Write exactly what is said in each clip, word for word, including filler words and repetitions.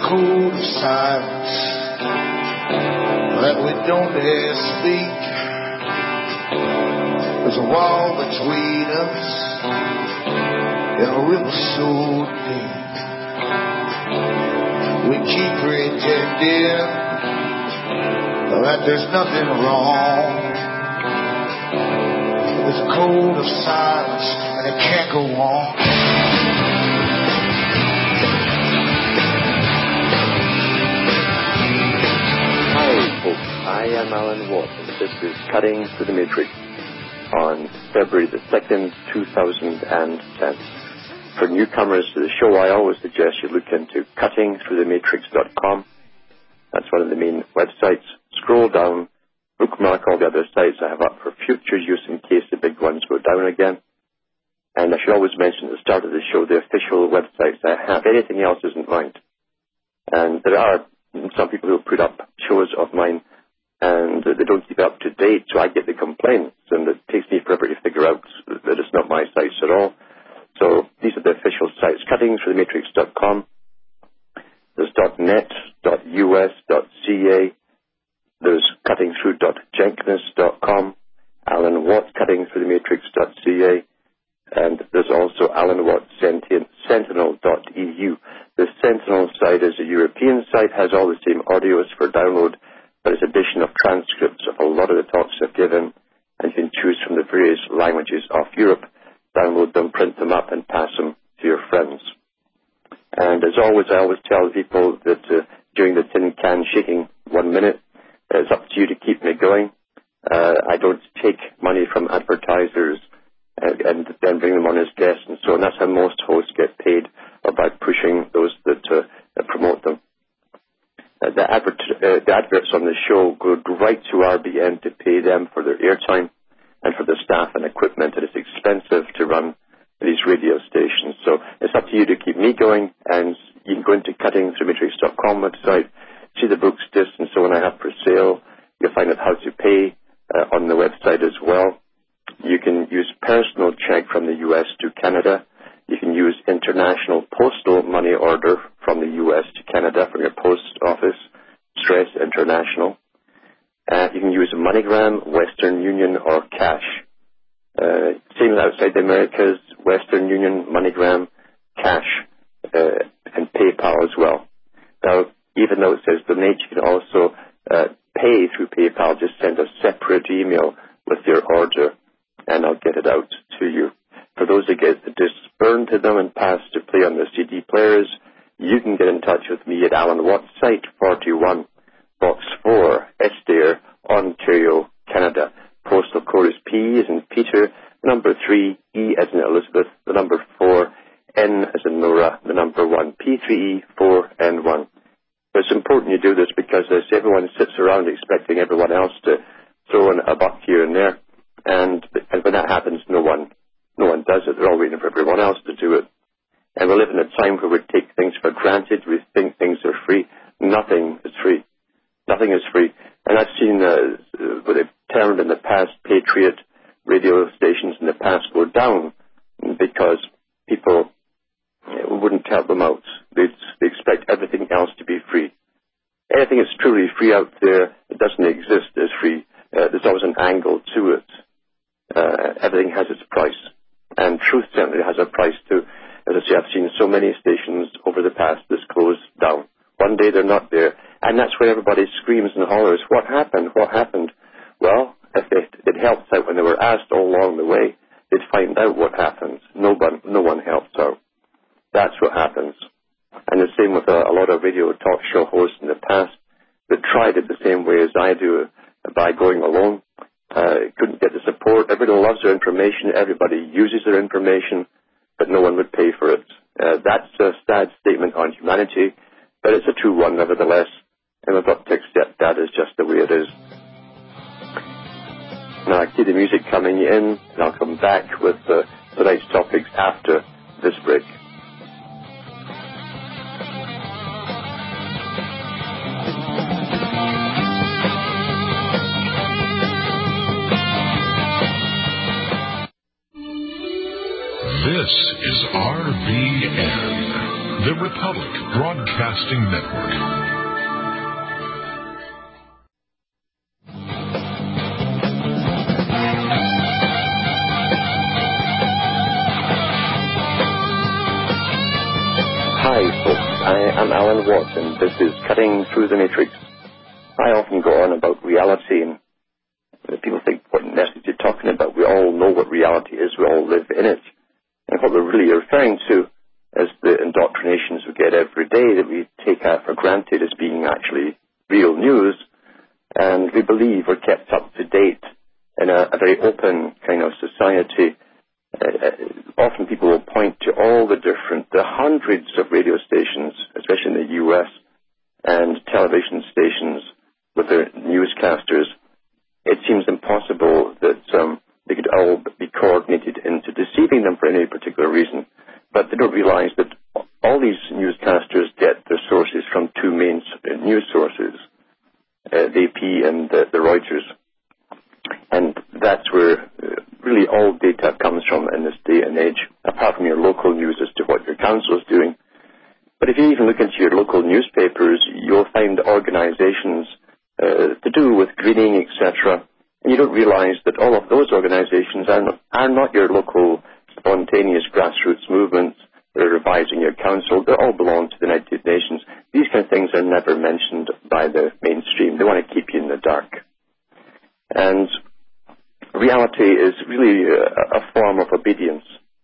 code of silence that we don't dare speak. There's a wall between us and a river so deep. We keep pretending that there's nothing wrong. There's a code of silence and it can't go on. Hi folks, I am Alan Watt and this is Cutting Through the Matrix on February the second, two thousand ten. For newcomers to the show, I always suggest you look into cutting through the matrix dot com. That's one of the main websites. Scroll down, bookmark all the other sites I have up for future use in case the big ones go down again. And I should always mention at the start of the show the official websites I have. Anything else isn't mine. And there are some people who put up shows of mine and they don't keep it up to date, so I get the complaints, and it takes me forever to figure out that it's not my sites at all. So these are the official sites: cutting through the matrix dot com, there's .net, .us, .ca, there's cutting through dot jenkins dot com, Alan Watt, cutting through the matrix dot c a, and there's also Alan Watt Sentinel dot e u. The Sentinel site is a European site, has all the same audios for download, but it's addition of transcripts of a lot of the talks I've given, and you can choose from the various languages of Europe, download them, print them up, and pass them to your friends. And as always, I always tell people that uh, during the tin can shaking one minute, it's up to you to keep me going. Uh, I don't take money from advertisers and, and then bring them on as guests and so on. That's how most hosts get paid, or by pushing those that uh, promote them. Uh, the, advert, uh, the adverts on the show go right to R B N to pay them for their airtime and for the staff and equipment. It is expensive to run these radio stations. So it's up to you to keep me going, and you can go into cutting through matrix dot com website, see the books, discs, and so on I have for sale. You'll find out how to pay uh, on the website as well. You can use personal check from the U S to Canada. You can use international postal money order from the U S to Canada from your post office, Stress International. Uh, you can use MoneyGram, Western Union, or cash. Uh, same as outside the Americas, Western Union, MoneyGram, cash, uh, and PayPal as well. Now, even though it says donate, you can also uh, pay through PayPal. Just send a separate email with your order, and I'll get it out to you. For those that get the discs burned to them and passed to play on the C D players, you can get in touch with me at Alan Watt, Site forty-one, Box four, Estaire, Ontario, Canada. Postal code is P as in Peter, number three, E as in Elizabeth, the number four, N as in Nora, the number one, P three E four N one. But it's important you do this because as everyone sits around expecting everyone else to throw in a buck here and there, and, and when that happens, no one no one does it. They're all waiting for everyone else to do it. And we live in a time where we take things for granted. We think things are free. Nothing is free. Nothing is free. And I've seen uh, what they've termed in the past patriot radio stations in the past go down because people uh, wouldn't help them out. They'd, they expect everything else to be free. Anything that's truly free out there, it doesn't exist as free. Uh, there's always an angle to it. Uh, everything has its price. And truth certainly has a price too. As I say, I've seen so many stations over the past that's closed down. One day they're not there. And that's where everybody screams and hollers, what happened? What happened? Well, if it, it helped out when they were asked all along the way, they'd find out what happened. No one, no one helped out. That's what happens. And the same with a, a lot of radio talk show hosts in the past that tried it the same way as I do by going alone. Uh, couldn't get the support. Everybody loves their information. Everybody uses their information, but no one would pay for it. Uh, that's a sad statement on humanity, but it's a true one nevertheless. And we've got to accept that as just the way it is. Now, I see the music coming in, and I'll come back with uh, tonight's topics after this break. This is R V N, The Republic Broadcasting Network. Hi, folks. I am Alan Watt, and this is Cutting Through the Matrix. I often go on about reality, and people think, what message you're talking about? We all know what reality is. We all live in it. And what we're really referring to is the indoctrinations we get every day that we take out for granted as being actually real news, and we believe we're kept up to date in a, a very open kind of society. Uh, often people will point to all the different, the hundreds of radio stations, especially in the U S, and television stations with their newscasters. It seems impossible that um, they could all be coordinated into deceiving them for any particular reason. But they don't realize that all these newscasters get their sources from two main news sources, uh, the A P and uh, the Reuters. And that's where uh, really all data comes from in this day and age, apart from your local news as to what your council is doing. But if you even look into your local newspapers, you'll find organizations uh, to do with greening, et cetera. And you don't realize that all of those organizations are not, are not your local spontaneous grassroots movements. They're revising your council. They all belong to the United Nations. These kind of things are never mentioned by the mainstream. They want to keep you in the dark. And reality is really a, a form of obedience.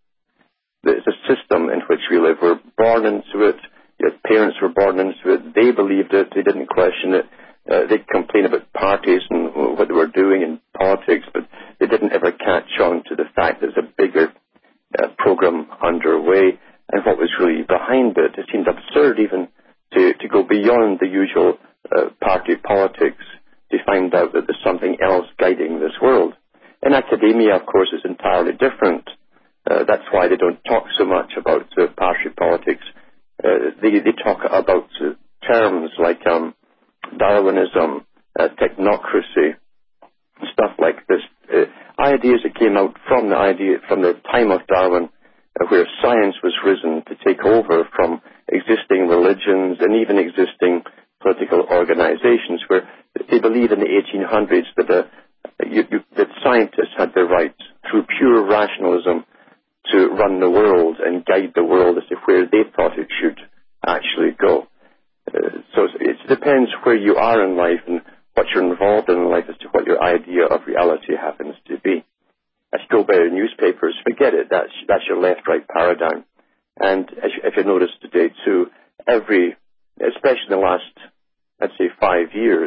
It's a system in which we live. We're born into it. Your parents were born into it. They believed it. They didn't question it. Uh, they'd complain about parties and what they were doing in politics, but they didn't ever catch on to the fact there's a bigger uh, program underway and what was really behind it. It seemed absurd even to, to go beyond the usual uh, party politics to find out that there's something else guiding this world. In academia, of course, is entirely different. Uh, that's why they don't talk so much about uh, party politics. Uh, they, they talk about uh, terms like um, Darwinism, uh, technocracy, stuff like this. Uh, ideas that came out from the idea from the time of Darwin, uh, where science was risen to take over from existing religions and even existing political organizations, where they believe in the eighteen hundreds that, uh, you, you, that scientists had the right, through pure rationalism, to run the world and guide the world as to where they thought it should actually go. Uh, so it depends where you are in life and what you're involved in life as to what your idea of reality happens to be. If you go by the newspapers, forget it. That's, that's your left-right paradigm. And as you, if you notice today, too, every, especially in the last, let's say, five years,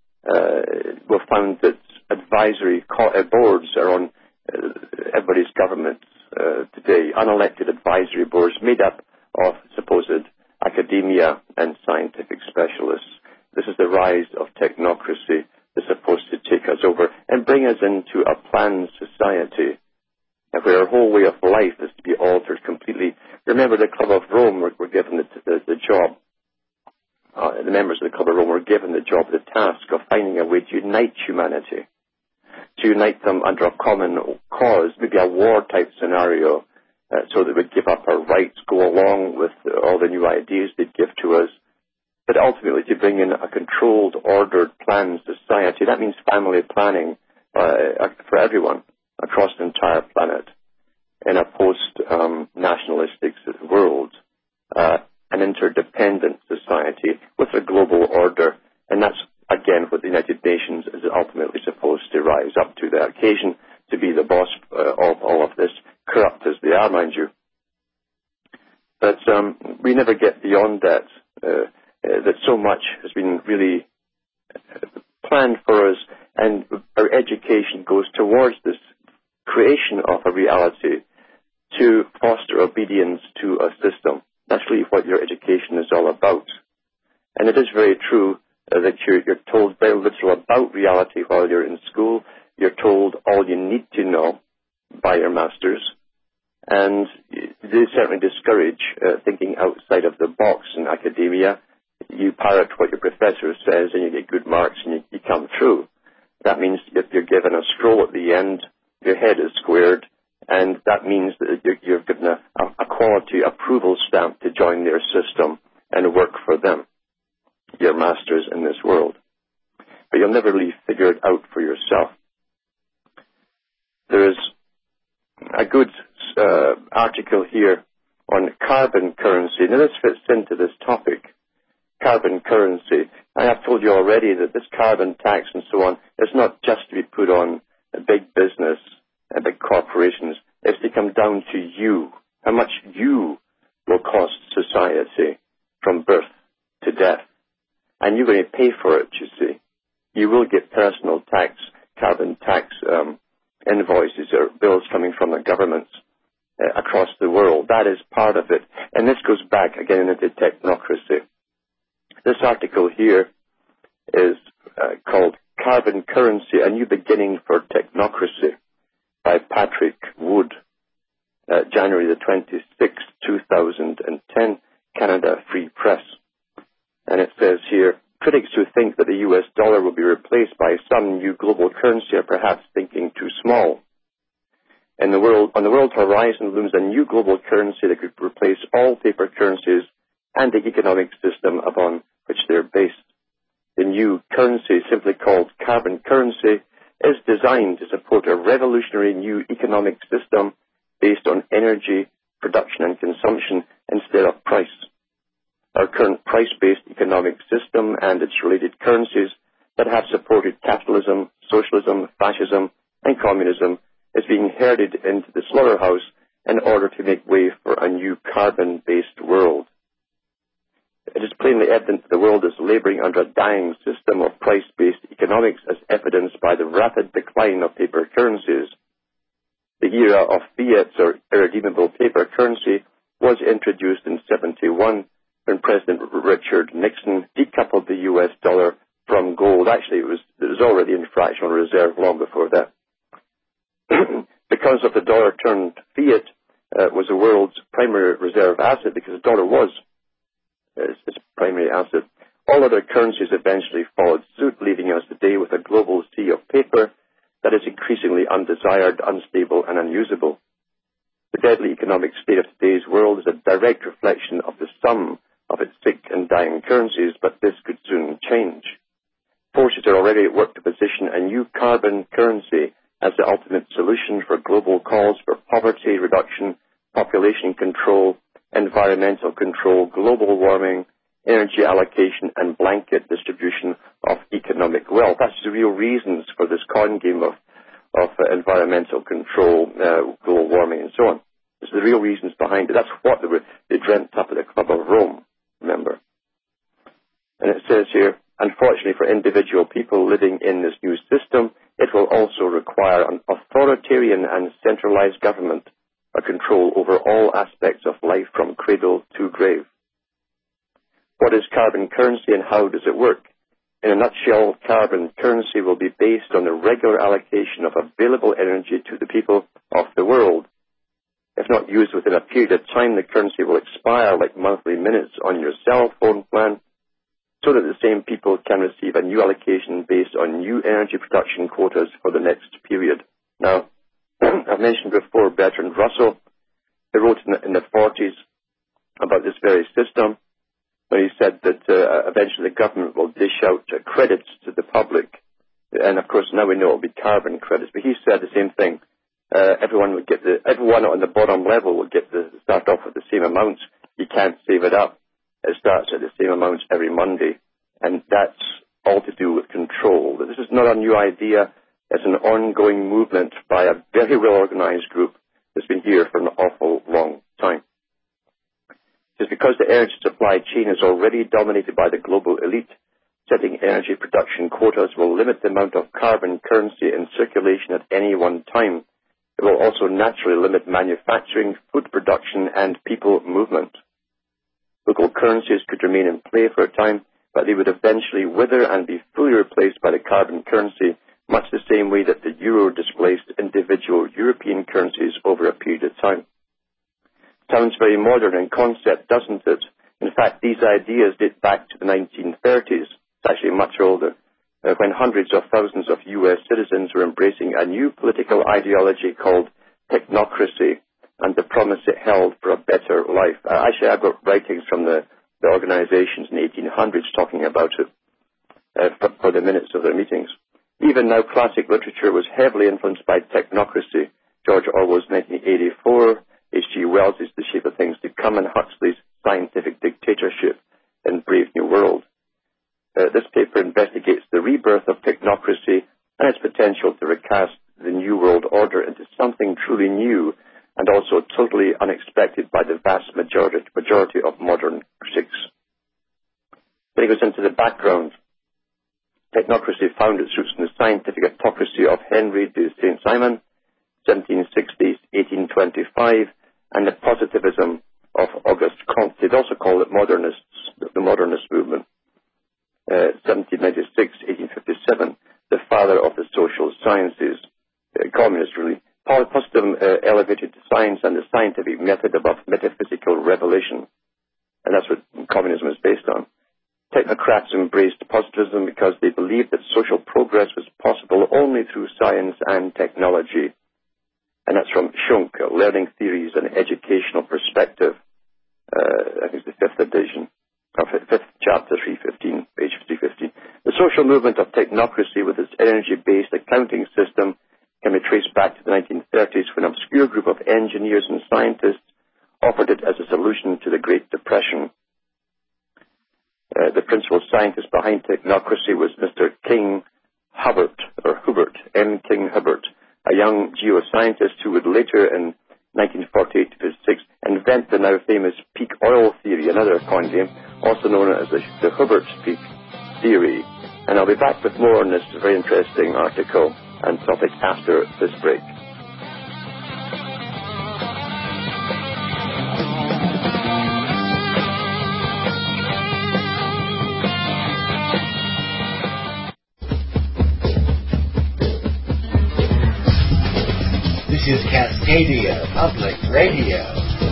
uh, we've found that advisory co- uh, boards are on uh, everybody's government uh, today, unelected advisory boards made up of supposed academia and scientific specialists. This is the rise of technocracy that's supposed to take us over and bring us into a planned society where our whole way of life is to be altered completely. Remember, the Club of Rome were, were given the, the, the job, uh, the members of the Club of Rome were given the job, the task of finding a way to unite humanity, to unite them under a common cause, maybe a war-type scenario, uh, so that we'd give up our rights, go along with all the new ideas they'd give to us, but ultimately to bring in a controlled, ordered, planned society. That means family planning uh, for everyone across the entire planet in a post-nationalistic um, world, uh, an interdependent society with a global order. And that's, again, what the United Nations is ultimately supposed to rise up to the occasion, to be the boss uh, of all of this, corrupt as they are, mind you. But um, we never get beyond that. Uh, Uh, that so much has been really uh, planned for us, and our education goes towards this creation of a reality to foster obedience to a system. That's really what your education is all about. And it is very true uh, that you're, you're told very little about reality while you're in school. You're told all you need to know by your masters. And they certainly discourage uh, thinking outside of the box in academia. You parrot what your professor says and you get good marks and you, you come through. That means if you're given a scroll at the end, your head is squared, and that means that you're, you're given a, a equality approval stamp to join their system and work for them, your masters in this world. But you'll never really figure it out for yourself. There is a good uh, article here on carbon currency. Now, this fits into this topic, carbon currency. I have told you already that this carbon tax and so on is not just to be put on a big business and big corporations. It's to come down to you, how much you will cost society from birth to death. And you're going to pay for it, you see. You will get personal tax, carbon tax um, invoices or bills coming from the governments uh, across the world. That is part of it. And this goes back again into technocracy. This article here is uh, called Carbon Currency, A New Beginning for Technocracy by Patrick Wood, uh, January the twenty-sixth, two thousand ten, Canada Free Press. And it says here, critics who think that the U S dollar will be replaced by some new global currency are perhaps thinking too small. In the world, on the world horizon looms a new global currency that could replace all paper currencies and the economic system upon which they're based. The new currency, simply called carbon currency, is designed to support a revolutionary new economic system based on energy, production and consumption instead of price. Our current price-based economic system and its related currencies that have supported capitalism, socialism, fascism, and communism is being herded into the slaughterhouse in order to make way for a new carbon-based world. It is plainly evident that the world is laboring under a dying system of price-based economics as evidenced by the rapid decline of paper currencies. The era of fiat or irredeemable paper currency was introduced in seventy-one when President Richard Nixon decoupled the U S dollar from gold. Actually, it was, it was already in fractional reserve long before that. Because of the dollar turned fiat uh, was the world's primary reserve asset, because the dollar was its, its primary asset. All other currencies eventually followed suit, leaving us today with a global sea of paper that is increasingly undesired, unstable, and unusable. The deadly economic state of today's world is a direct reflection of the sum of its sick and dying currencies, but this could soon change. Forces are already at work to position a new carbon currency as the ultimate solution for global calls for poverty reduction, population control, environmental control, global warming, energy allocation, and blanket distribution of economic wealth. That's the real reasons for this con game of, of uh, environmental control, uh, global warming, and so on. It's the real reasons behind it. That's what they, were, they dreamt up at the Club of Rome, remember. And it says here, unfortunately for individual people living in this new system, it will also require an authoritarian and centralized government, a control over all aspects of life from cradle to grave. What is carbon currency and how does it work? In a nutshell, carbon currency will be based on the regular allocation of available energy to the people of the world. If not used within a period of time, the currency will expire like monthly minutes on your cell phone plan, so that the same people can receive a new allocation based on new energy production quotas for the next period. Now, I've mentioned before Bertrand Russell, who wrote in the, in the forties about this very system, when he said that uh, eventually the government will dish out uh, credits to the public. And of course, now we know it will be carbon credits. But he said the same thing. Uh, everyone would get the, everyone on the bottom level will get the, start off with the same amount. You can't save it up. It starts at the same amount every Monday. And that's all to do with control. This is not a new idea. It's an ongoing movement by a very well-organized group that's been here for an awful long time. It's because the energy supply chain is already dominated by the global elite. Setting energy production quotas will limit the amount of carbon currency in circulation at any one time. It will also naturally limit manufacturing, food production, and people movement. Local currencies could remain in play for a time, but they would eventually wither and be fully replaced by the carbon currency, much the same way that the euro displaced individual European currencies over a period of time. Sounds very modern in concept, doesn't it? In fact, these ideas date back to the nineteen thirties. It's actually much older, uh, when hundreds of thousands of U S citizens were embracing a new political ideology called technocracy, and the promise it held for a better life. Uh, actually, I've got writings from the, the organizations in the eighteen hundreds talking about it uh, for, for the minutes of their meetings. Even now, classic literature was heavily influenced by technocracy. George Orwell's nineteen eighty-four, H G Wells' The Shape of Things to Come, and Huxley's Scientific Dictatorship in Brave New World. Uh, this paper investigates the rebirth of technocracy and its potential to recast the New World Order into something truly new and also totally unexpected by the vast majority, majority of modern critics. Then he goes into the background. Technocracy found its roots in the scientific autocracy of Henry de Saint-Simon, seventeen sixty to eighteen twenty-five, and the positivism of Auguste Comte. They'd also call it modernists, the modernist movement. Uh, seventeen ninety-six to eighteen fifty-seven, the father of the social sciences, uh, communist really. Positivism uh, elevated science and the scientific method above metaphysical revelation, and that's what communism is based on. Technocrats embraced positivism because they believed that social progress was possible only through science and technology. And that's from Schunk, Learning Theories and Educational Perspective. Uh, I think it's the fifth edition, or fifth chapter, three fifteen, page three fifteen. The social movement of technocracy with its energy-based accounting system can be traced back to the nineteen thirties when an obscure group of engineers and scientists offered it as a solution to the Great Depression. Uh, the principal scientist behind technocracy was Mister King Hubbert, or Hubert, M. King Hubbert, a young geoscientist who would later, in nineteen forty-eight to fifty-six, invent the now famous peak oil theory, another coin name, also known as the, the Hubbert peak theory. And I'll be back with more on this very interesting article and topic after this break. This is Cascadia Public Radio.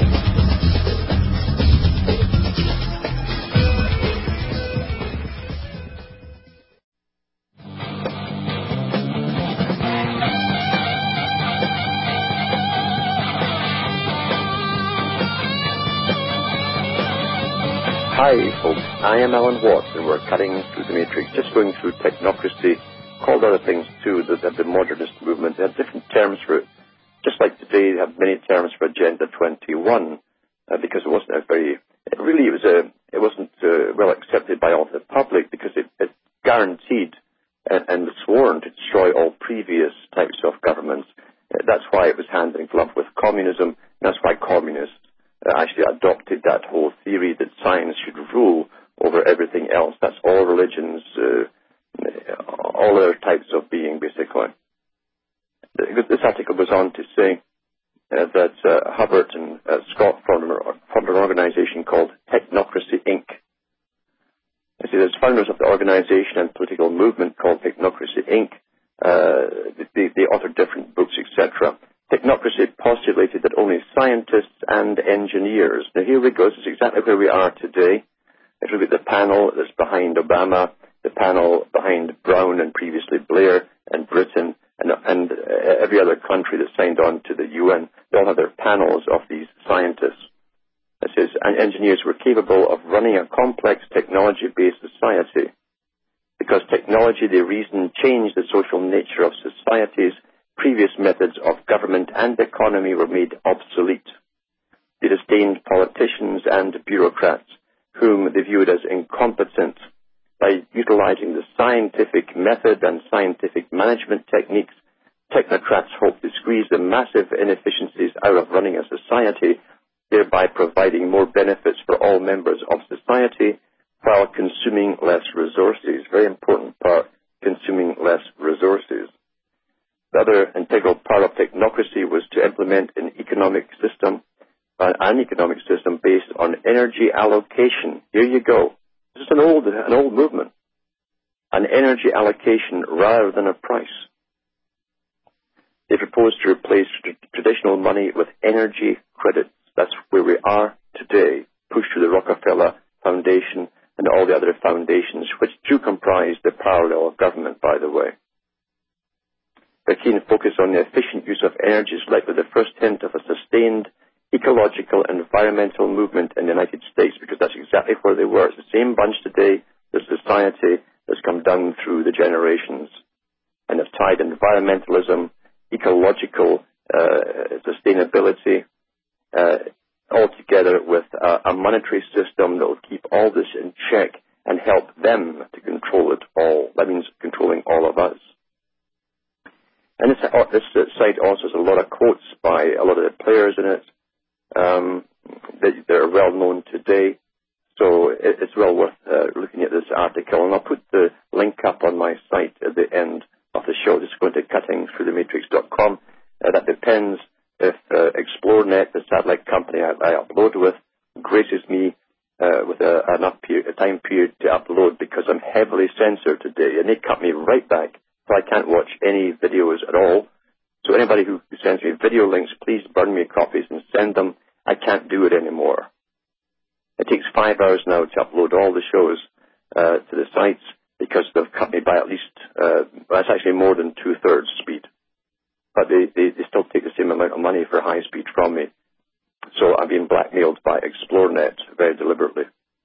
Hi folks, I am Alan Watts and we're cutting through the matrix, just going through technocracy, called other things too, the, the modernist movement. They have different terms for it. Just like today, they have many terms for Agenda twenty-one, uh, because it wasn't a very, it really it was a, it wasn't uh, well accepted by all the public because it, it guaranteed and, and was sworn to destroy all previous types of governments. Uh, that's why it was hand in glove with communism, and that's why communists uh, actually adopted that whole theory that science should rule over everything else. That's all religions, uh, all other types of being, basically. This article goes on to say uh, that uh, Hubbert and uh, Scott formed, formed an organization called Technocracy, Incorporated. I see there's founders of the organization and political movement called Technocracy, Incorporated. Uh, they, they authored different books, et cetera. Technocracy postulated that only scientists and engineers. Now here we go. This is exactly where we are today. If you look at the panel that's behind Obama, the panel behind Brown and previously Blair and Britain, and, and uh, every other country that signed on to the U N, they all have their panels of these scientists. It says, and engineers were capable of running a complex technology-based society. Because technology, they reason, changed the social nature of societies, previous methods of government and economy were made obsolete. They disdained politicians and bureaucrats, whom they viewed as incompetent. By utilizing the scientific method and scientific management techniques, technocrats hope to squeeze the massive inefficiencies out of running a society, thereby providing more benefits for all members of society while consuming less resources. Very important part, consuming less resources. The other integral part of technocracy was to implement an economic system, uh, an economic system based on energy allocation. Here you go. This is an old, an old movement. An energy allocation rather than a price. They proposed to replace tr- traditional money with energy credits. That's where we are today, pushed through the Rockefeller Foundation and all the other foundations, which do comprise the parallel government, by the way. Their keen focus on the efficient use of energy is likely the first hint of a sustained ecological and environmental movement in the United States, because that's exactly where they were. It's the same bunch today, the society that's come down through the generations and have tied environmentalism, ecological uh, sustainability, uh, all together with a, a monetary system that will keep all this in check and help them to control it all. That means controlling all of us. And this, uh, this site also has a lot of quotes by a lot of the players in it. Um, that they're well known today. So it, it's well worth uh, looking at this article. And I'll put the link up on my site at the end of the show. Just go to cutting through the matrix dot com. Uh, that depends if uh, ExploreNet, the satellite company I, I upload with, graces me uh, with a, enough period, a time period to upload, because I'm heavily censored today. And they cut me right back, so I can't watch any videos at all. So anybody who sends me video links, please burn me copies and send them. I can't do it anymore. It takes five hours now to upload all the shows uh, to the sites, because they've cut me by at least, uh, well, that's actually more than two-thirds speed. But they, they, they still take the same amount of money for high speed from me. So I'm being blackmailed by ExploreNet very deliberately.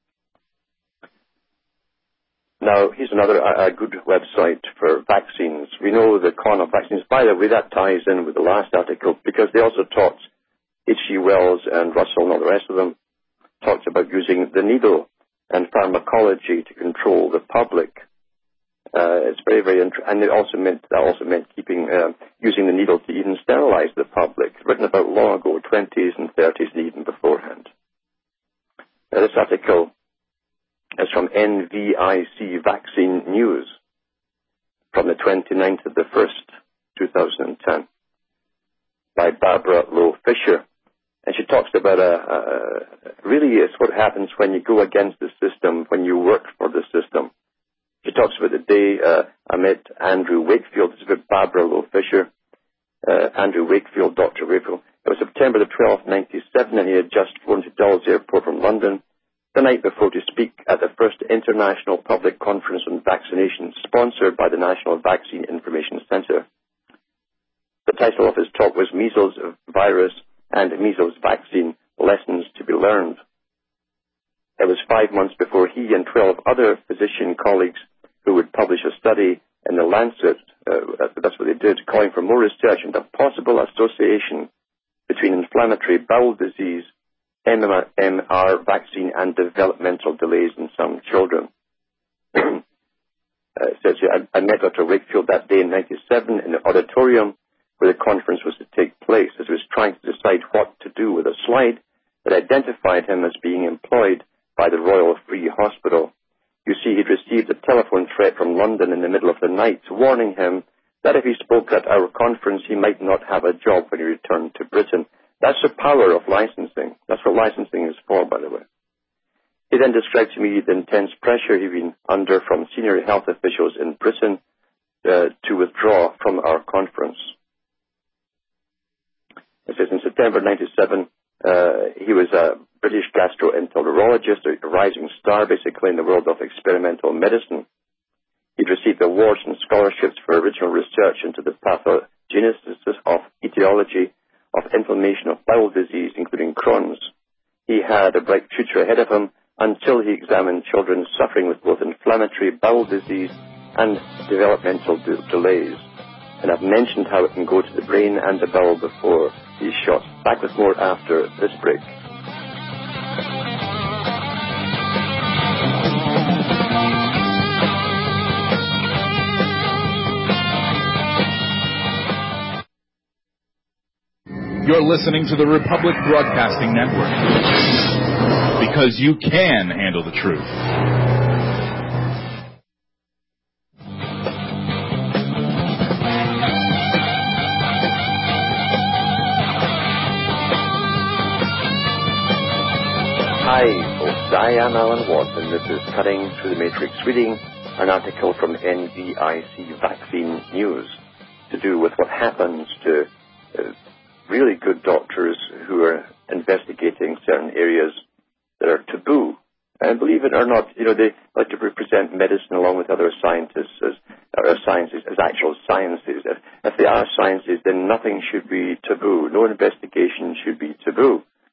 Now, here's another a, a good website for vaccines. We know the con of vaccines. By the way, that ties in with the last article, because they also talked, H G Wells and Russell and all the rest of them, talked about using the needle and pharmacology to control the public. Uh, it's very, very interesting. And it also meant, that also meant keeping, uh, using the needle to even sterilize the public, written about long ago, twenties and thirties and even beforehand. Now, this article is from N V I C Vaccine News from the twenty-ninth of the first, two thousand ten, by Barbara Lowe Fisher. And she talks about, a, a, really it's what happens when you go against the system, when you work for the system. She talks about the day uh, I met Andrew Wakefield. This is about Barbara Lowe Fisher. Uh, Andrew Wakefield, Doctor Wakefield. It was September the twelfth, ninety-seven, and he had just flown to Dulles Airport from London the night before to speak at the first international public conference on vaccination, sponsored by the National Vaccine Information Centre. The title of his talk was Measles Virus and Measles Vaccine, Lessons to be Learned. It was five months before he and twelve other physician colleagues who would publish a study in the Lancet, uh, that's what they did, calling for more research into a possible association between inflammatory bowel disease, M M R vaccine, and developmental delays in some children. uh, it says here, I, I met Doctor Wakefield that day in ninety-seven in the auditorium where the conference was to take place, as he was trying to decide what to do with a slide that identified him as being employed by the Royal Free Hospital. You see, he'd received a telephone threat from London in the middle of the night, warning him that if he spoke at our conference, he might not have a job when he returned to Britain. That's the power of licensing. That's what licensing is for, by the way. He then described to me the intense pressure he'd been under from senior health officials in Britain uh, to withdraw from our conference. It says in September ninety-seven, uh, he was a British gastroenterologist, a rising star basically in the world of experimental medicine. He'd received awards and scholarships for original research into the pathogenesis of etiology of inflammation of bowel disease, including Crohn's. He had a bright future ahead of him until he examined children suffering with both inflammatory bowel disease and developmental de- delays. And I've mentioned how it can go to the brain and the bowel before these shots. Back with more after this break. You're listening to the Republic Broadcasting Network, because you can handle the truth. Hi, folks. I am Alan Watt, and this is Cutting Through the Matrix, reading an article from N V I C Vaccine News to do with what happens to uh, really good doctors who are investigating certain areas that are taboo. And believe it or not, you know, they like to represent medicine along with other scientists as, or sciences as actual sciences. If, if they are sciences, then nothing should be taboo. No investigation should be taboo.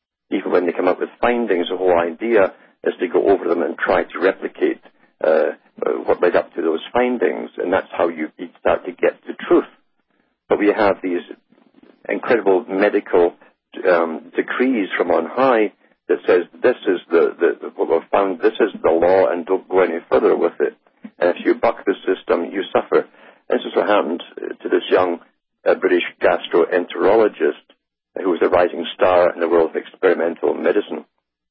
when they come up with findings, the whole idea is to go over them and try to replicate uh, what led up to those findings, and that's how you, you start to get to truth. But we have these incredible medical um, decrees from on high that says this is the, the what we've found, this is the law, and don't go any further with it. And if you buck the system, you suffer. This is what happened to this young uh, British gastroenterologist who was a rising star in the world of experimental medicine.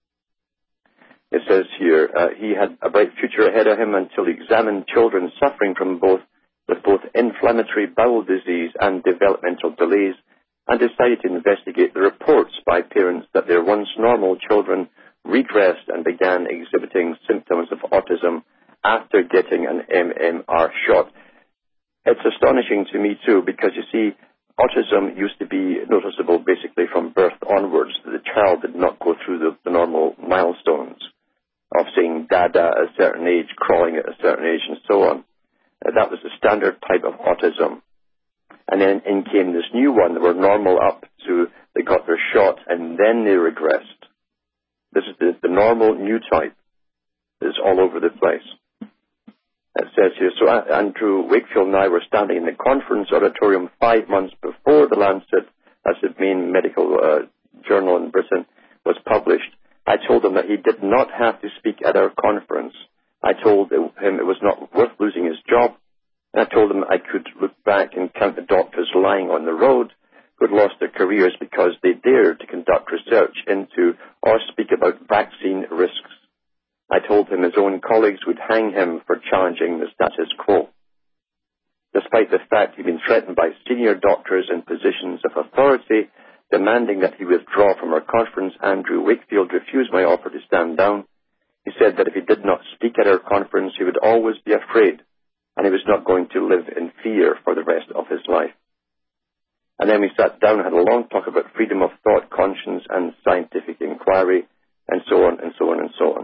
It says here, uh, he had a bright future ahead of him until he examined children suffering from both with both inflammatory bowel disease and developmental delays, and decided to investigate the reports by parents that their once normal children regressed and began exhibiting symptoms of autism after getting an M M R shot. It's astonishing to me, too, because, you see, autism used to be noticeable basically from birth onwards. The child did not go through the, the normal milestones of saying dada at a certain age, crawling at a certain age, and so on. Uh, that was the standard type of autism. And then in came this new one that were normal up to they got their shot and then they regressed. This is the, the normal new type. It's all over the place. It says here, so Andrew Wakefield and I were standing in the conference auditorium five months before the Lancet, that's the main medical uh, journal in Britain, was published. I told him that he did not have to speak at our conference. I told him it was not worth losing his job. And I told him I could look back and count the doctors lying on the road who had lost their careers because they dared to conduct research into or speak about vaccine risks. I told him his own colleagues would hang him for challenging the status quo. Despite the fact he'd been threatened by senior doctors in positions of authority, demanding that he withdraw from our conference, Andrew Wakefield refused my offer to stand down. He said that if he did not speak at our conference, he would always be afraid, and he was not going to live in fear for the rest of his life. And then we sat down and had a long talk about freedom of thought, conscience, and scientific inquiry, and so on, and so on, and so on.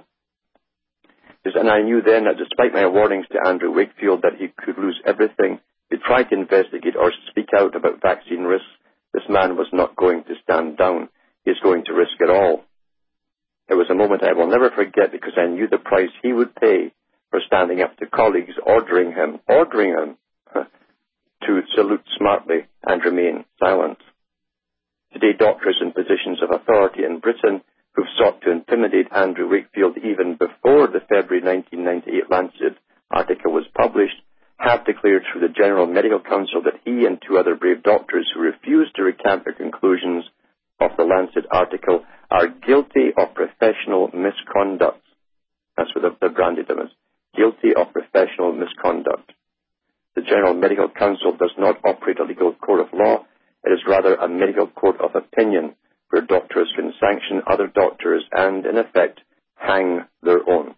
And I knew then that despite my warnings to Andrew Wakefield that he could lose everything, to try to investigate or speak out about vaccine risks, this man was not going to stand down. He was going to risk it all. It was a moment I will never forget because I knew the price he would pay for standing up to colleagues, ordering him, ordering him to salute smartly and remain silent. Today, doctors in positions of authority in Britain who've sought to intimidate Andrew Wakefield even before the February nineteen ninety-eight Lancet article was published, have declared through the General Medical Council that he and two other brave doctors who refused to recant their conclusions of the Lancet article are guilty of professional misconduct. That's what they've branded them as, guilty of professional misconduct. The General Medical Council does not operate a legal court of law. It is rather a medical court of opinion, where doctors can sanction other doctors and, in effect, hang their own.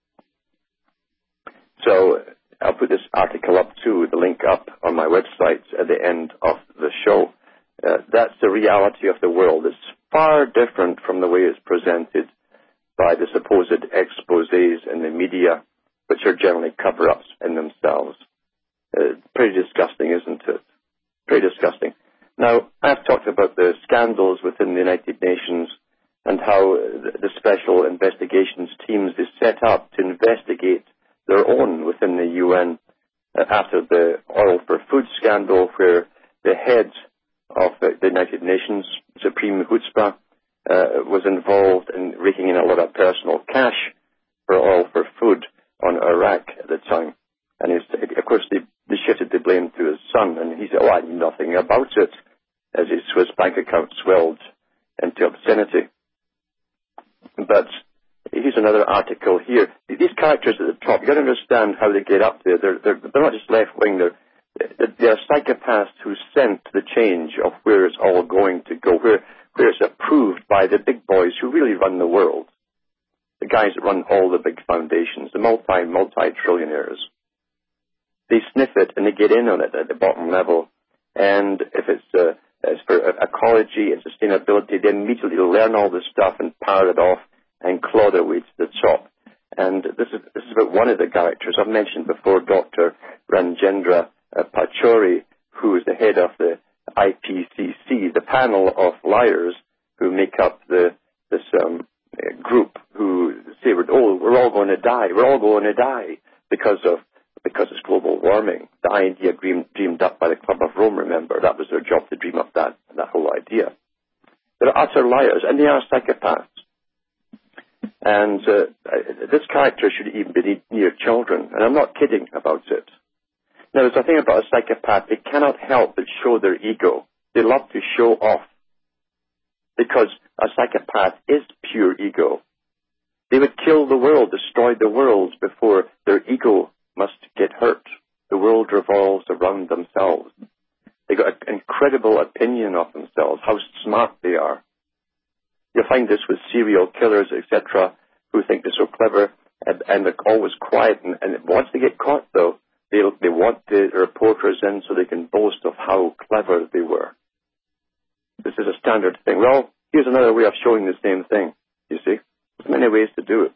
So I'll put this article up too, the link up on my website at the end of the show. Uh, that's the reality of the world. It's far different from the way it's presented by the supposed exposés in the media, which are generally cover-ups in themselves. Uh, pretty disgusting, isn't it? Pretty disgusting. Now, I've talked about the scandals within the United Nations and how the special investigations teams is set up to investigate their own within the U N uh, after the oil for food scandal, where the head of the United Nations, Supreme Chutzpah, uh, was involved in raking in a lot of personal cash for oil for food on Iraq at the time. And of course, they, they shifted the blame to his son, and he said, oh, I knew nothing about it, as his Swiss bank account swelled into obscenity. But here's another article here. These characters at the top, you've got to understand how they get up there. They're, they're, they're not just left-wing, they're, they're psychopaths who sent the change of where it's all going to go, where, where it's approved by the big boys who really run the world, the guys that run all the big foundations, the multi, multi-trillionaires. They sniff it and they get in on it at the bottom level. And if it's uh, as for ecology and sustainability, they immediately learn all this stuff and power it off and claw their way to the top. And this is this is about one of the characters. I've mentioned before Doctor Ranjendra uh, Pachauri, who is the head of the I P C C, the panel of liars who make up the this going to die. We're all going to die because of because it's global warming. The idea dreamed, dreamed up by the Club of Rome, remember. That was their job to dream up that, that whole idea. They're utter liars, and they are psychopaths. And uh, this character should even be near children, and I'm not kidding about it. Now, there's a thing about a psychopath. They cannot help but show their ego. They love to show off, because a psychopath is pure ego. They would kill the world, destroy the world before their ego must get hurt. The world revolves around themselves. They've got an incredible opinion of themselves, how smart they are. You'll find this with serial killers, et cetera, who think they're so clever, and, and they're always quiet. And, and once they get caught, though, they they want the reporters in so they can boast of how clever they were. This is a standard thing. Well, here's another way of showing the same thing, you see. There's many ways to do it.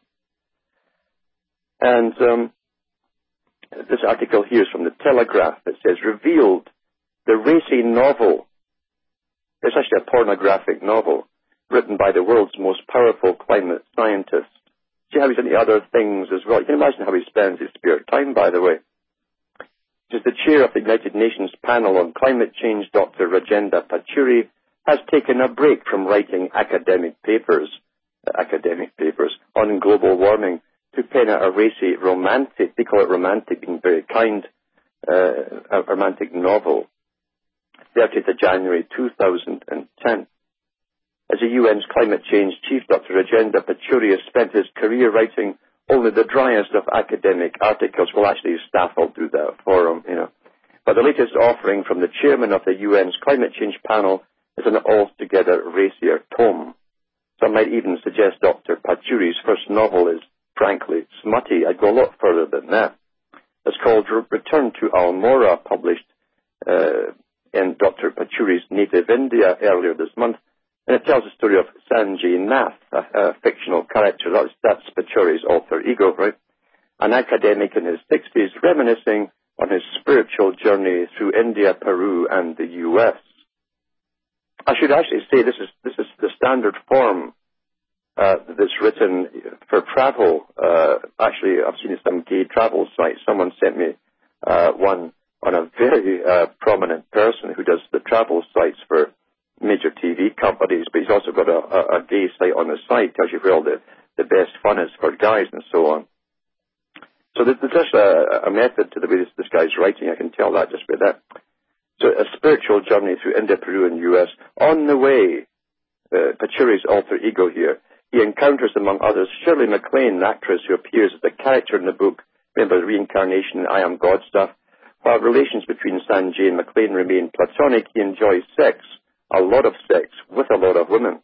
And um, this article here is from the Telegraph. It says, revealed, the racy novel. It's actually a pornographic novel written by the world's most powerful climate scientist. See how he's into other things as well. You can imagine how he spends his spare time, by the way. As the chair of the United Nations panel on climate change, Doctor Rajendra Pachauri, has taken a break from writing academic papers, uh, academic papers on global warming to pen a racy romantic, they call it romantic, being very kind, uh, a romantic novel, thirtieth of January two thousand ten. As the U N's climate change chief, Doctor Rajendra Pachauri has spent his career writing only the driest of academic articles. Well, actually, his staff will do that for him, you know. But the latest offering from the chairman of the U N's climate change panel is an altogether racier tome. Some might even suggest Doctor Pachauri's first novel is, frankly, smutty. I'd go a lot further than that. It's called Return to Almora, published uh, in Doctor Pachauri's native India earlier this month. And it tells the story of Sanjay Nath, a, a fictional character. That's, that's Pachauri's alter ego, right? An academic in his sixties, reminiscing on his spiritual journey through India, Peru, and the U S. I should actually say this is this is the standard form uh, that's written for travel. Uh, actually, I've seen some gay travel sites. Someone sent me uh, one on a very uh, prominent person who does the travel sites for major T V companies, but he's also got a, a, a gay site on the site, tells you where all the, the best fun is for guys and so on. So there's just a, a method to the way this, this guy's writing, I can tell that just by that. So a spiritual journey through India, Peru, and U S. On the way, uh, Pachauri's alter ego here, he encounters, among others, Shirley MacLaine, an actress who appears as the character in the book, remember the reincarnation, I Am God stuff. While relations between Sanjay and MacLaine remain platonic, he enjoys sex, a lot of sex, with a lot of women.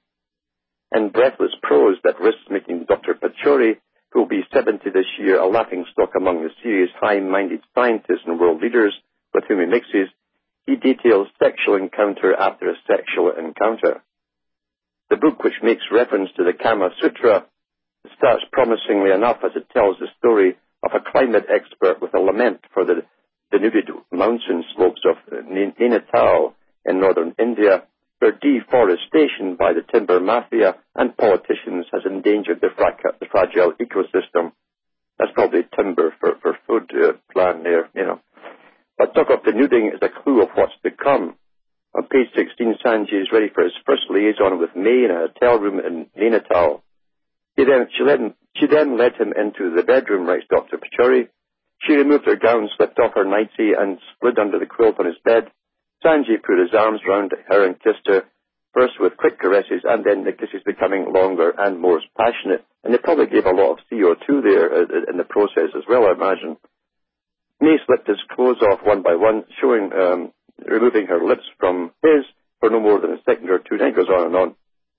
In breathless prose that risks making Doctor Pachauri, who will be seventy this year, a laughingstock among the serious, high-minded scientists and world leaders with whom he mixes, he details sexual encounter after a sexual encounter. The book, which makes reference to the Kama Sutra, starts promisingly enough as it tells the story of a climate expert with a lament for the denuded mountain slopes of Nainital in northern India, where deforestation by the timber mafia and politicians has endangered the, fraca- the fragile ecosystem. That's probably timber for, for food uh, plan there, you know. But talk of denuding is a clue of what's to come. On page sixteen, Sanjay is ready for his first liaison with May in a hotel room in Nainital. He then, she, led him, she then led him into the bedroom, writes Doctor Pachauri. She removed her gown, slipped off her nightie, and slid under the quilt on his bed. Sanjay put his arms round her and kissed her, first with quick caresses, and then the kisses becoming longer and more passionate. And they probably gave a lot of C O two there in the process as well, I imagine. May slipped his clothes off one by one, showing, um, removing her lips from his for no more than a second or two. Then it goes on and on.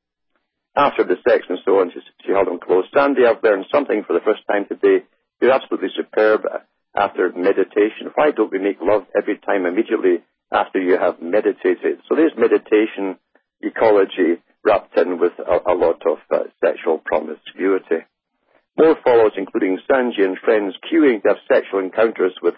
After the sex and so on, she, she held him close. Sandy, I've learned something for the first time today. You're absolutely superb after meditation. Why don't we make love every time immediately after you have meditated? So there's meditation, ecology, wrapped in with a, a lot of uh, sexual promiscuity. More follows, including Sanjay and friends queuing to have sexual encounters with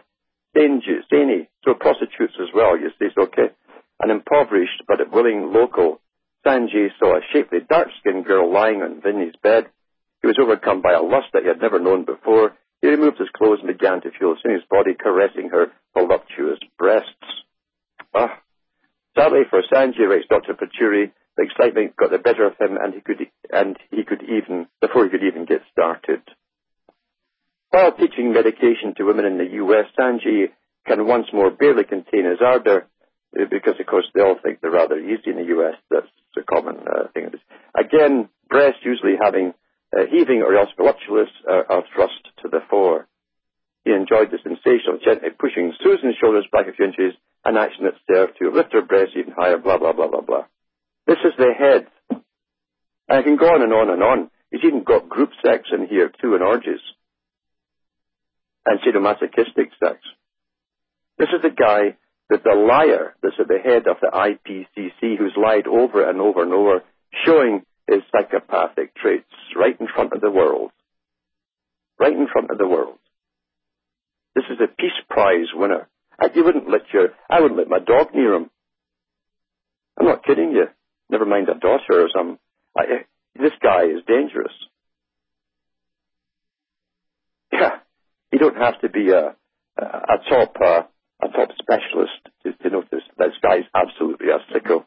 Saini, so prostitutes as well, you see, so okay. An impoverished but willing local, Sanjay saw a shapely dark-skinned girl lying on Vinny's bed. He was overcome by a lust that he had never known before. He removed his clothes and began to feel Sunni's body caressing her voluptuous breasts. Ah. Sadly for Sanjay, writes Doctor Pachuri, the excitement got the better of him, and he could, and he could even, before he could even get started. While teaching medication to women in the U S, Sanjay can once more barely contain his ardor, because, of course, they all think they're rather easy in the U S. That's a common uh, thing. Again, breasts usually having uh, heaving or else voluptuous uh, are thrust to the fore. He enjoyed the sensation of gently pushing Susan's shoulders back a few inches, an action that served to lift her breasts even higher, blah, blah, blah, blah, blah. This is the head. And I can go on and on and on. He's even got group sex in here, too, and orgies. And sadomasochistic sex. This is the guy, that the liar that's at the head of the I P C C, who's lied over and over and over, showing his psychopathic traits right in front of the world. Right in front of the world. This is a Peace Prize winner. I, you wouldn't let your, I wouldn't let my dog near him. I'm not kidding you. Never mind a daughter or some. I, this guy is dangerous. Yeah, you don't have to be a, a, a top uh, a top specialist to, to notice this guy is absolutely a sicko.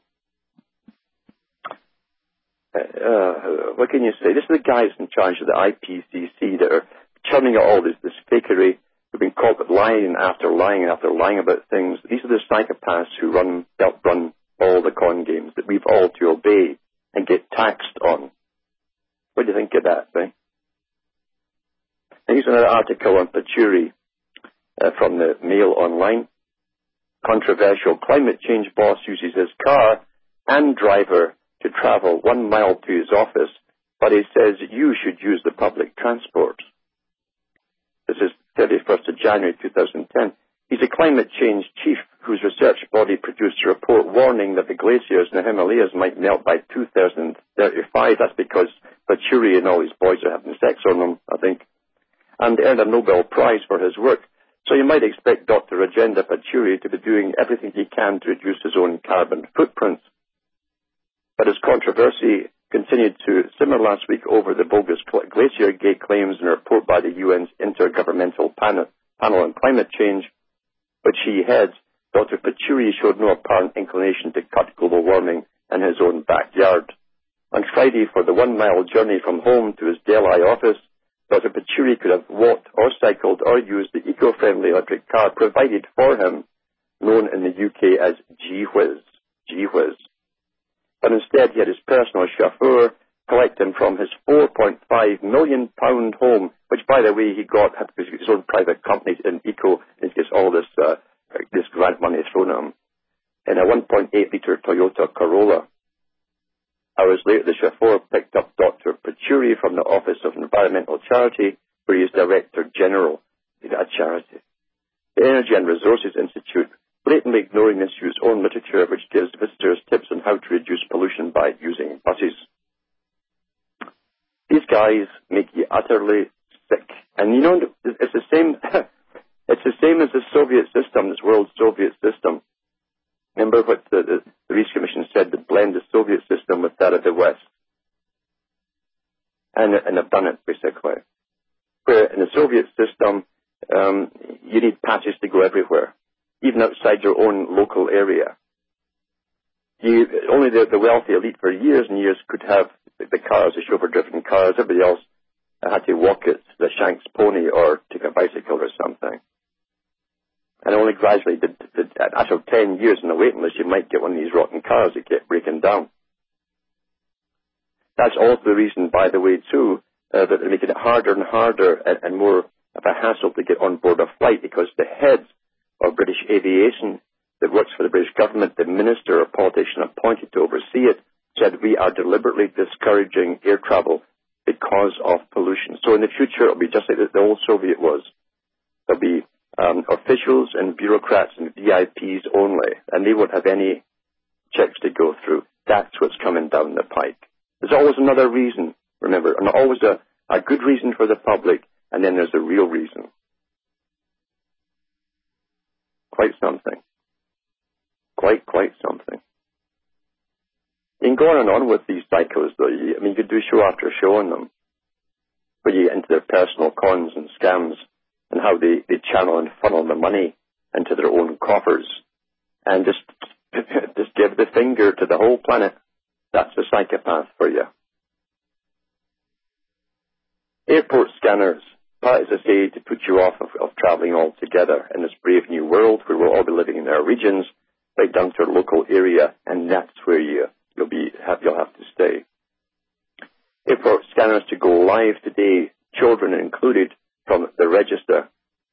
Uh, what can you say? This is the guys in charge of the I P C C that are churning out all this, this fakery. Who've been caught with lying after lying after lying about things. These are the psychopaths who run, help run all the con games that we've all to obey and get taxed on. What do you think of that, eh? Here's another article on Pachuri uh, from the Mail Online. Controversial climate change boss uses his car and driver to travel one mile to his office, but he says you should use the public transport. This is thirty-first of January two thousand ten. He's a climate change chief whose research body produced a report warning that the glaciers in the Himalayas might melt by two thousand thirty-five. That's because Pachuri and all his boys are having sex on them, I think, and earned a Nobel Prize for his work. So you might expect Doctor Rajendra Pachuri to be doing everything he can to reduce his own carbon footprint. But as controversy continued to simmer last week over the bogus Glacier Gate claims in a report by the U N's Intergovernmental Panel, panel on Climate Change, which he heads, Doctor Pachuri showed no apparent inclination to cut global warming in his own backyard. On Friday, for the one-mile journey from home to his Delhi office, Doctor Pachuri could have walked or cycled or used the eco-friendly electric car provided for him, known in the U K as G-Whiz. G-Whiz. But instead he had his personal chauffeur collect him from his four point five million pound home, which, by the way, he got because his own private company in eco, and he gets all this uh, this grant money thrown at him, in a one point eight litre Toyota Corolla. Hours later, the chauffeur picked up Doctor Pachuri from the Office of Environmental Charity, where he is Director General of a charity. The Energy and Resources Institute, blatantly ignoring the Institute's own literature, which gives visitors tips on how to reduce pollution by using buses. These guys make you utterly sick. And you know, it's the same, it's the same as the Soviet system, this world Soviet system. Remember what the, the, the Reece Commission said, to blend the Soviet system with that of the West. And, and they've done it, basically. Where in the Soviet system, um, you need passes to go everywhere, even outside your own local area. You, only the, the wealthy elite for years and years could have the, the cars, the chauffeur-driven cars. Everybody else had to walk it, the Shanks pony, or take a bicycle or something. And only gradually, did, did, after ten years in the waiting list, you might get one of these rotten cars that get breaking down. That's also the reason, by the way, too, uh, that they're making it harder and harder and, and more of a hassle to get on board a flight, because the head of British aviation that works for the British government, the minister or politician appointed to oversee it, said we are deliberately discouraging air travel because of pollution. So in the future, it'll be just like the old Soviet was. There'll be um, officials and bureaucrats and V I Ps only, and they won't have any checks to go through. That's what's coming down the pike. There's always another reason, remember, and always a, a good reason for the public, and then there's a real reason. Quite something. Quite, quite something. You can go on and on with these psychos, though. I mean, you could do show after show on them. where you get into their personal cons and scams and how they, they channel and funnel the money into their own coffers and just just give the finger to the whole planet. That's a psychopath for you. Airport scanners. That is to say, to put you off of, of travelling altogether in this brave new world where we'll all be living in our regions, right down to our local area, and that's where you, you'll be have, you'll have to stay. Airport scanners to go live today, children included, from the register.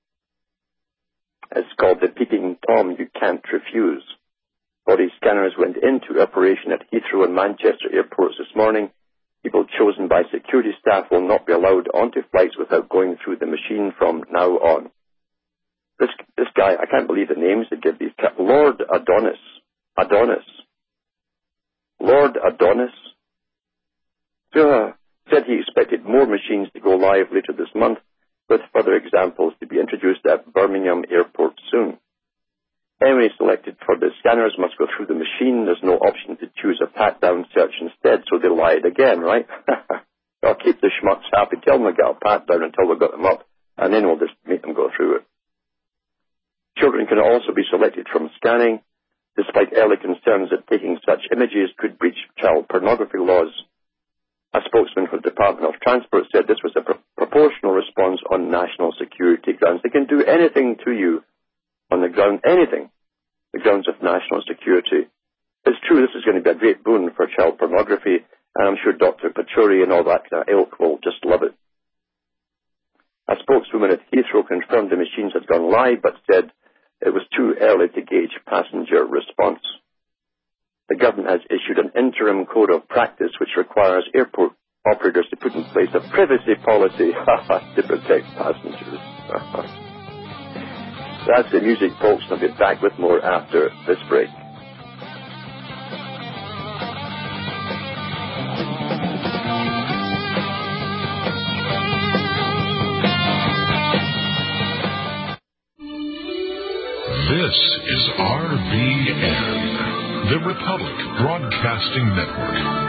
It's called the Peeping Tom You Can't Refuse. Body scanners went into operation at Heathrow and Manchester airports this morning. People chosen by security staff will not be allowed onto flights without going through the machine from now on. This this guy, I can't believe the names they give these. Lord Adonis. Adonis. Lord Adonis. Uh, said he expected more machines to go live later this month, with further examples to be introduced at Birmingham Airport soon. Anyone selected for the scanners must go through the machine. There's no option to choose a pat-down search instead, so they lied again, right? I'll keep the schmucks happy. Tell them to get a pat-down until we've got them up, and then we'll just make them go through it. Children can also be selected from scanning, despite early concerns that taking such images could breach child pornography laws. A spokesman for the Department of Transport said this was a pro- proportional response on national security grounds. They can do anything to you on the ground, anything, the grounds of national security. It's true this is going to be a great boon for child pornography, and I'm sure Doctor Pachauri and all that kind of ilk will just love it. A spokeswoman at Heathrow confirmed the machines had gone live, but said it was too early to gauge passenger response. The government has issued an interim code of practice which requires airport operators to put in place a privacy policy to protect passengers. That's the music, folks, and I'll be back with more after this break. This is R B N, the Republic Broadcasting Network.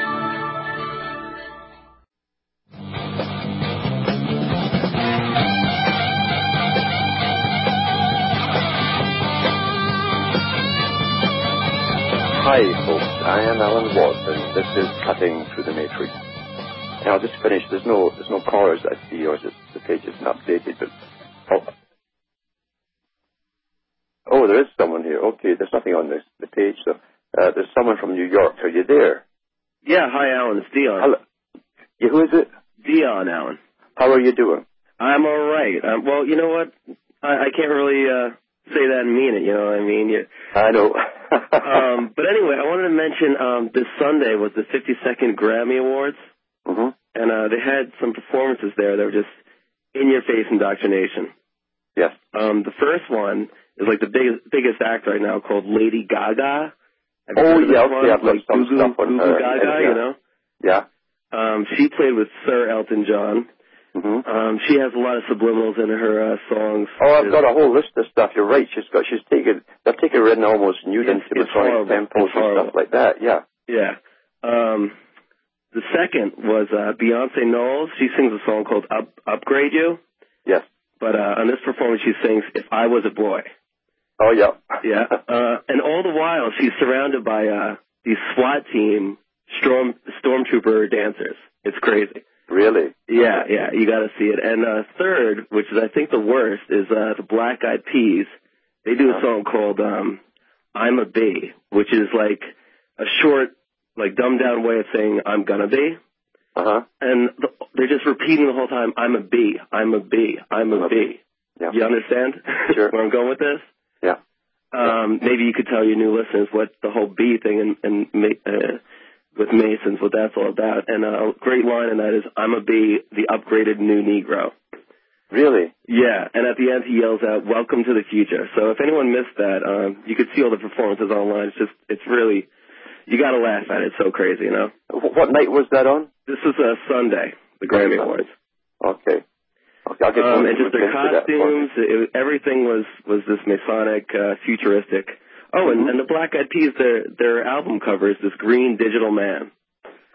Hi, folks. I am Alan Watt, and this is Cutting Through the Matrix. And I'll just finish. There's no, there's no callers I see, or is it, the page isn't updated. But oh, oh, there is someone here. Okay, there's nothing on this the page. So uh, there's someone from New York. Are you there? Yeah. Hi, Alan. It's Dion. Hello. Yeah, who is it? Dion, Alan. How are you doing? I'm all right. Um, well, you know what? I, I can't really uh, say that and mean it. You know what I mean? You, I know. um, but anyway, I wanted to mention um, this Sunday was the fifty-second Grammy Awards, mm-hmm. and uh, they had some performances there that were just in-your-face indoctrination. Yes. Um, the first one is like the biggest biggest act right now called Lady Gaga. Have you Oh, heard of yeah, this okay, one? I've got like some Goo Goo, stuff on Goo her. Goo Gaga, Yeah. you know? Yeah. Um, she played with Sir Elton John. Mm-hmm. Um, she has a lot of subliminals in her uh, songs. Oh, I've got a whole list of stuff. You're right. She's got. She's taken. They've taken her in almost nude It's- into it's Masonic horrible. temples It's and horrible. stuff like that. Yeah. Yeah. Um, the second was uh, Beyonce Knowles. She sings a song called Up, Upgrade You. Yes. But uh, on this performance, she sings If I Was a Boy. Oh, yeah. Yeah. Uh, and all the while, she's surrounded by uh, these SWAT team storm stormtrooper dancers. It's crazy. Really? Yeah, yeah, you got to see it. And uh, third, which is I think the worst, is uh, the Black Eyed Peas. They do a song called um, "I'm a Bee," which is like a short, like dumbed down way of saying "I'm gonna be." Uh huh. And the, they're just repeating the whole time, "I'm a bee, I'm a bee, I'm a bee." Yeah. You understand Sure. where I'm going with this? Yeah. Um, maybe you could tell your new listeners what the whole bee thing and, and uh, with Masons, what that's all about. And uh, a great line in that is, "I'm a bee, the upgraded new Negro." Really? Yeah, and at the end he yells out, "Welcome to the future." So if anyone missed that, um, you could see all the performances online. It's just, it's really, you got to laugh at it. It's so crazy, you know? What night was that on? This is uh, Sunday, the Grammy Awards. Okay. Okay, I'll get Um, one and just their costumes, it, everything was, was this Masonic, uh, futuristic. Oh, and, Mm-hmm. and the Black Eyed Peas, their, their album cover is this green digital man.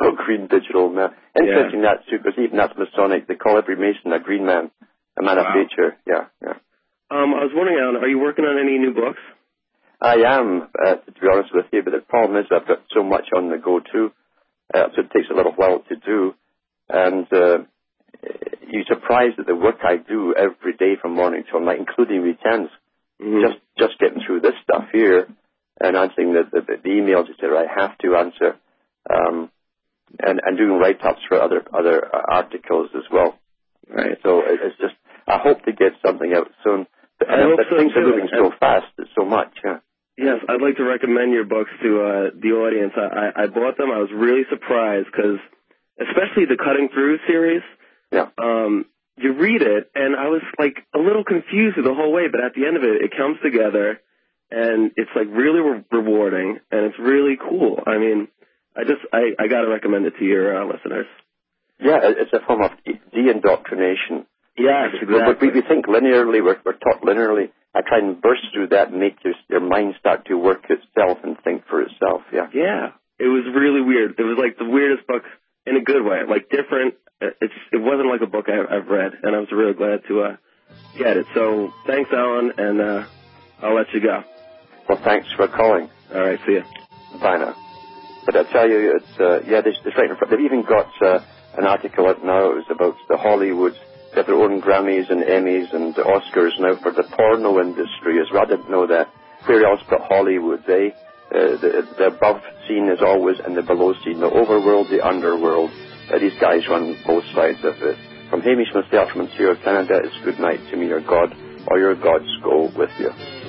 Oh, green digital man. Interesting yeah. that too, because even that's Masonic. They call every Mason a green man, a man wow. of nature. Yeah, yeah. Um, I was wondering, Alan, are you working on any new books? I am, uh, to be honest with you, but the problem is I've got so much on the go too, uh, so it takes a little while to do. And uh, you're surprised at the work I do every day from morning till night, including weekends. Mm-hmm. Just just getting through this stuff here and answering the, the, the emails that I have to answer, um, and, and doing write-ups for other other articles as well. Right. So it's just, I hope to get something out soon. But, I hope but so things too. are moving so fast, it's so much, yeah. Yes, I'd like to recommend your books to uh, the audience. I, I, I bought them. I was really surprised because, especially the Cutting Through series, yeah. um, you read it, and I was like a little confused the whole way, but at the end of it, it comes together, and it's like really re- rewarding, and it's really cool. I mean, I just, I, I got to recommend it to your uh, listeners. Yeah, it's a form of de-indoctrination. Yes, exactly. We, we think linearly, we're, we're taught linearly. I try and burst through that and make your, your mind start to work itself and think for itself, yeah. Yeah, it was really weird. It was like the weirdest book in a good way, like different. It's, it wasn't like a book I, I've read, and I was really glad to uh, get it. So thanks, Alan, and uh, I'll let you go. Well, thanks for calling. All right, see you. Bye now. But I tell you, it's, uh, yeah, this, this right in front. They've even got uh, an article out now. It was about the Hollywood. They have their own Grammys and Emmys and Oscars now for the porno industry as well. I didn't know that. Where else but Hollywood, eh? Uh, the, the above scene is always in the below scene. The overworld, the underworld. Uh, these guys run both sides of it. From Hamish myself from Ontario, Canada, it's good night to me, your God, or your gods go with you.